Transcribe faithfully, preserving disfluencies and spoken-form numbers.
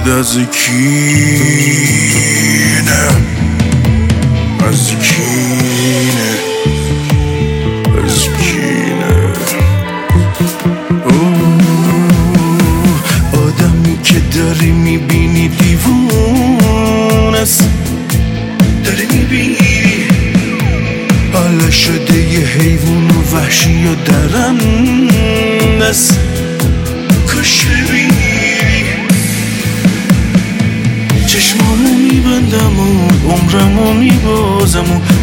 از کینه، از کینه، از کینه. آدمی که داری میبینی دیوون است، داری میبینی حالا شده یه حیوان و وحشی و درنده است. کاش ببینی چشمامو میبندم و عمرمو میبازم و